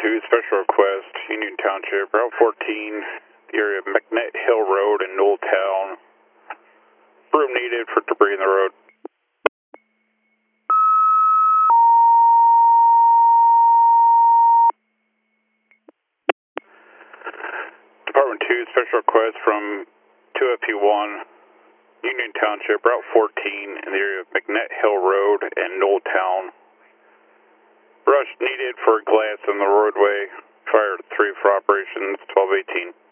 2, special request, Union Township, Route 14, the area of McNett Hill Road in Knolltown. Room needed for debris in the road. Department 2, special request from 2FP1, Union Township, Route 14, in the area of McNett Hill Road and Knolltown. Rush needed for glass in the roadway. Fire 3 for operations 1218.